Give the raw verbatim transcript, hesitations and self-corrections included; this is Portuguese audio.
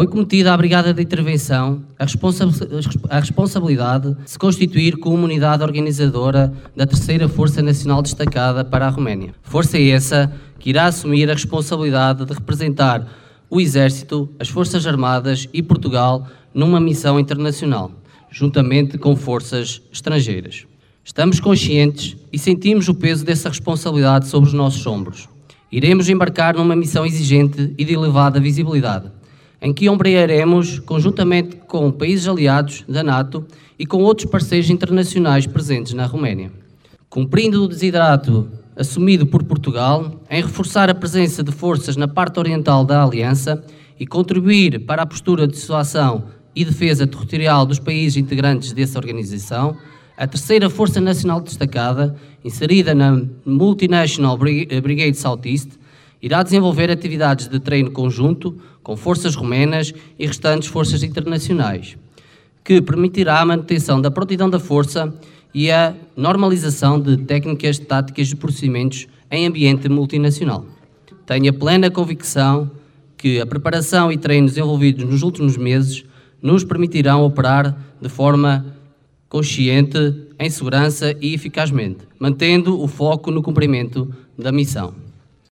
Foi cometida à Brigada de Intervenção a, responsa a responsabilidade de se constituir como unidade organizadora da terceira Força Nacional Destacada para a Roménia. Força essa que irá assumir a responsabilidade de representar o Exército, as Forças Armadas e Portugal numa missão internacional, juntamente com forças estrangeiras. Estamos conscientes e sentimos o peso dessa responsabilidade sobre os nossos ombros. Iremos embarcar numa missão exigente e de elevada visibilidade, em que ombrearemos conjuntamente com países aliados da NATO e com outros parceiros internacionais presentes na Roménia. Cumprindo o desidrato assumido por Portugal em reforçar a presença de forças na parte oriental da Aliança e contribuir para a postura de dissuasão e defesa territorial dos países integrantes dessa organização, a terceira Força Nacional Destacada, inserida na Multinational Brigade Southeast, irá desenvolver atividades de treino conjunto com forças romenas e restantes forças internacionais, que permitirá a manutenção da prontidão da força e a normalização de técnicas, táticas e procedimentos em ambiente multinacional. Tenho a plena convicção que a preparação e treinos desenvolvidos nos últimos meses nos permitirão operar de forma consciente, em segurança e eficazmente, mantendo o foco no cumprimento da missão.